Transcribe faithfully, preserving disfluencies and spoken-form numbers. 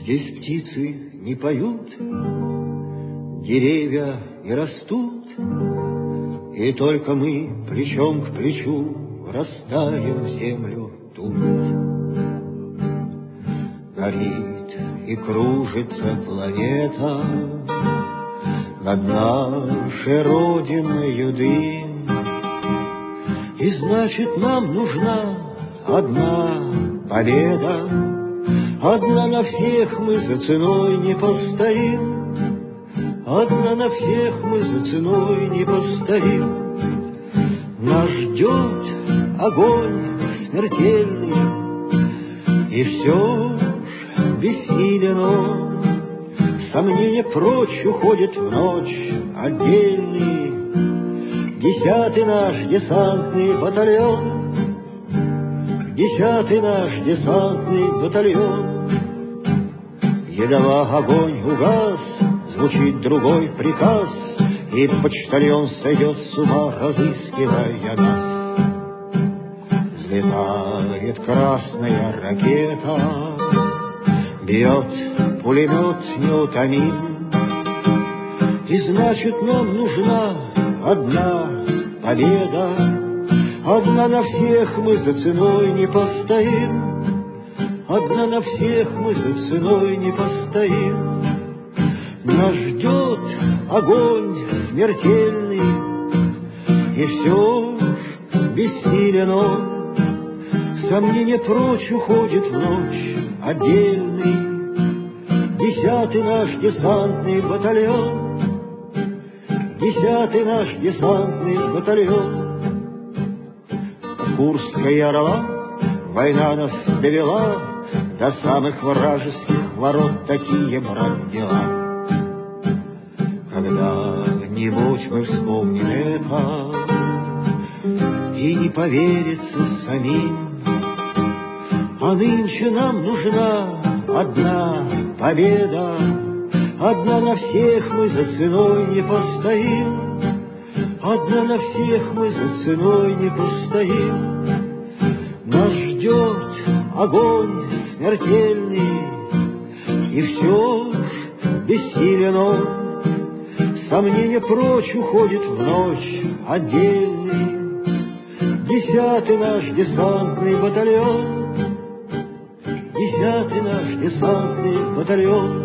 Здесь птицы не поют, деревья не растут, и только мы плечом к плечу растаем в землю тут. Горит и кружится планета над нашей родиною дым, и значит нам нужна одна победа. Одна на всех мы за ценой не постоим, одна на всех мы за ценой не постоим. Нас ждет огонь смертельный, и все ж бессилен он. Сомнения прочь уходят в ночь отдельный десятый наш десантный батальон. Десятый наш десантный батальон. Едва огонь угас, звучит другой приказ, и почтальон сойдет с ума, разыскивая нас. Взлетает красная ракета, бьет пулемет неутомим, и значит нам нужна одна победа. Одна на всех мы за ценой не постоим, одна на всех мы за ценой не постоим. Нас ждет огонь смертельный, и все ж бессилен он. Сомнение прочь уходит в ночь отдельный десятый наш десантный батальон. Десятый наш десантный батальон. Курской орла война нас довела до самых вражеских ворот. Такие, брат, дела. Когда-нибудь мы вспомним это, и не поверится самим. А нынче нам нужна одна победа. Одна на всех мы за ценой не постоим, одна на всех мы за ценой не постоим. Нас ждет огонь смертельный, и все ж бессилен он. Сомнение прочь уходит в ночь отдельный десятый наш десантный батальон. Десятый наш десантный батальон.